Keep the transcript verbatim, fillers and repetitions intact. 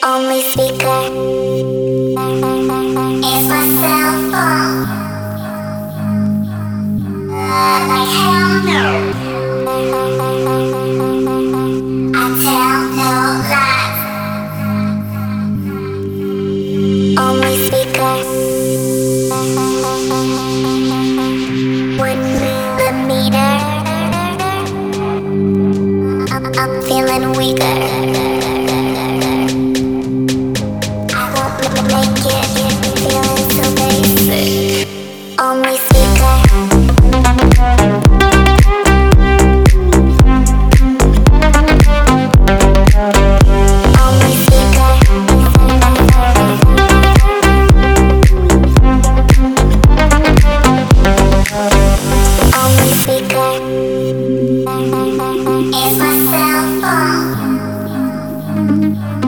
Only speaker is my cell phone. Uh, like hell no. I tell no lies. Only speaker. One millimeter. I'm, I'm feeling weaker. Make it feeling so basic. Only speaker. Only speaker. Only speaker is my cell phone.